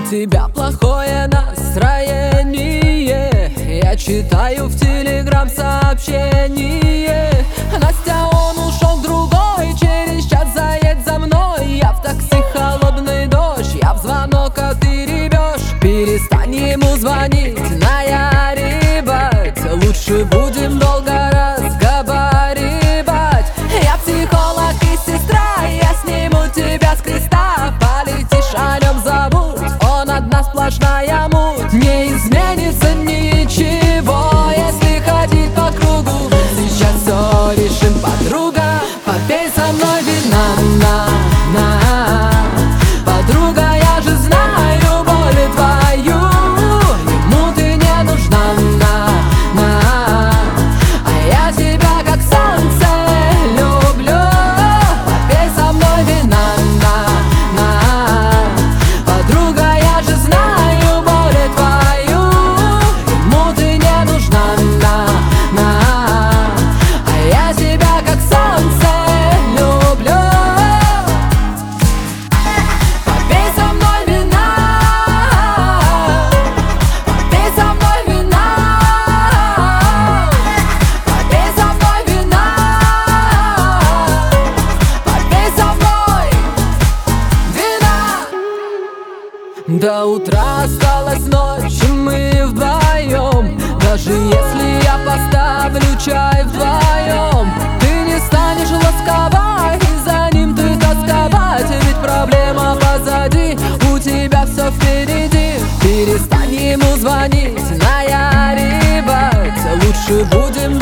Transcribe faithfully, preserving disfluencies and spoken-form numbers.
тебя плохое настроение. Я читаю в телеграм сообщение: Настя, он ушел к другой, через час заедь за мной. Я в такси, холодный дождь, я в звонок, а ты ревешь. Перестань ему звонить, наяривать, лучше будем долго разговаривать. Я психолог и сестра, я сниму тебя с креста. Полетишь, о нем забудь, он одна сплошная муть. Не изменится ничего, если ходить по кругу. Сейчас все решим, подруга, попей со мной вина, на, на. Подруга, я же знаю боль твою, ему ты не нужна, на, на. А я тебя как солнце люблю. Попей со мной вина, на, на. Подруга, я же знаю боль твою, ему ты не нужна, на, на. А я тебя как солнце люблю. Попей со мной вина, попей со мной вина, попей со мной вина, попей со мной вина. До утра осталась ночь, и мы вдвоем. Даже если я поставлю чай вдвоем, ты не станешь ласковать, и за ним ты тосковать. Ведь проблема позади, у тебя все впереди. Перестань ему звонить, наяривать, лучше будем